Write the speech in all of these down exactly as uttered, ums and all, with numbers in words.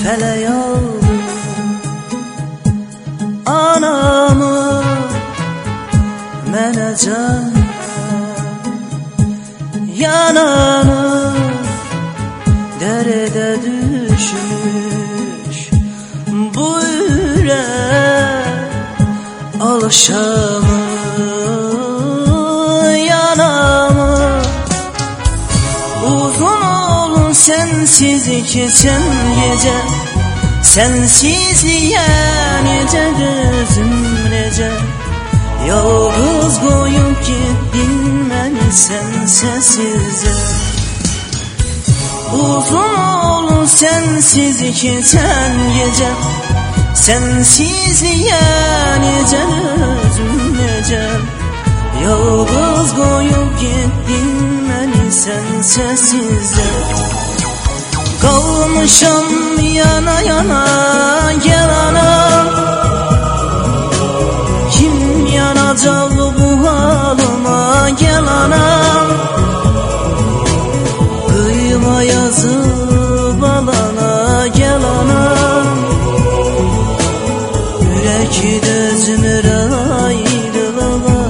hələ yaldır anamı mənə can yananır dərdə düşmüş bu ürək alışamır yanamır uzun olun sensiz keçən gecə sensizliyə necə gözüm necə yalnız qoyub getdin məni sən səsizcə uzun olun sensiz keçən gecə sensizliyə necə özüm necə yalnız qoyub getdin məni sən səsizcə qalmışam yana yana gel anam kim yanacaq bu halıma gel anam kıyma yazıb alana gel anam yürək dözmür ayrılığa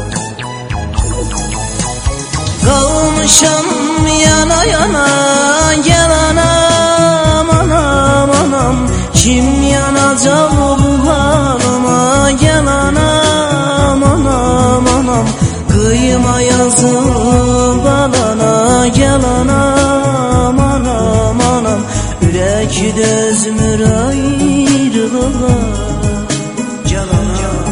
qalmışam yana yana gel anam anam anam kim yanacaq bu halıma gel anam anam anam kıyma yazıb alana gel anam anam anam yürək dözmür ayrılığa gel anam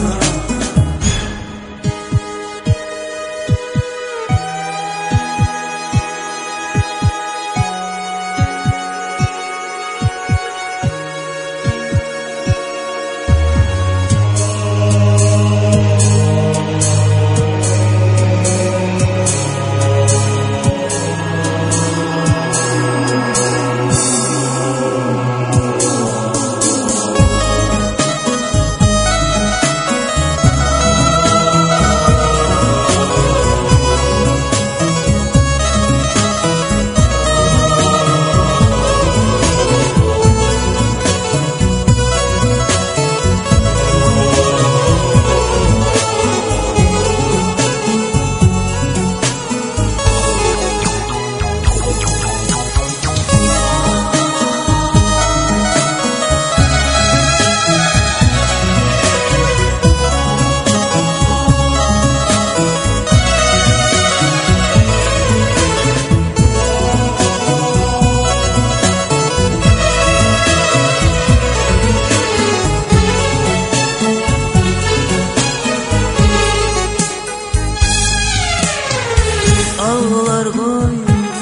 ağlar qoy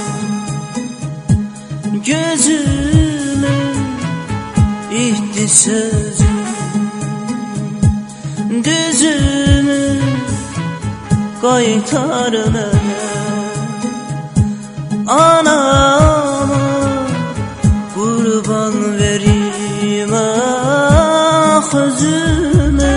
gözümü itdi sözüm düzümü qaytar mənə anamı qurban verim ax özümü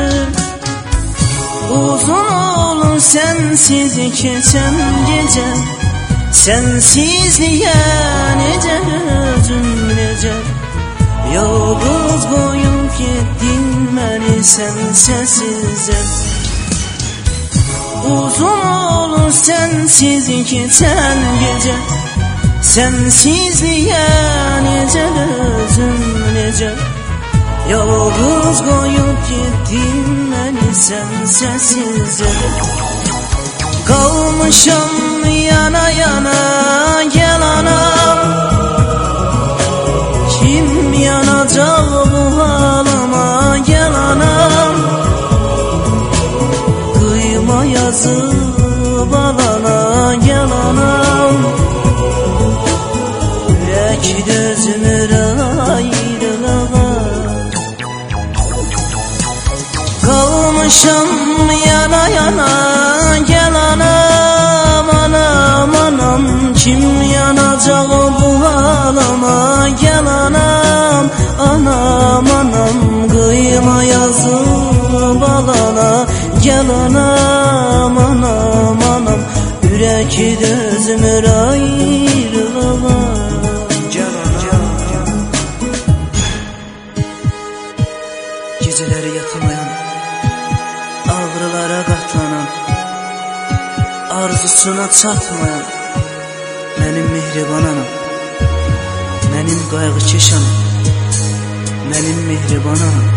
uzun olun sensiz keçən gecə sensizliyə necə özüm necə yalnız qoyub getdin məni sən səsizcə uzun olun sensiz keçən gecə sensizliyə necə özüm necə yalnız qoyub getdin məni sən səsizcə qalmışam yana yana gel anam kim yanacaq bu halıma gel anam kıyma yazıb alana gel anam yürək dözmür ayrılığa kalmışam yana yana gel anam anam anam kim yanacaq bu halıma gel anam anam anam kıyma yazıb alana gel anam anam anam yürək dözmür ayrılığa gel anam arzusuna çatmayan mənim mehriban anam, mənim qayğıkeş anam, mənim mehriban anam.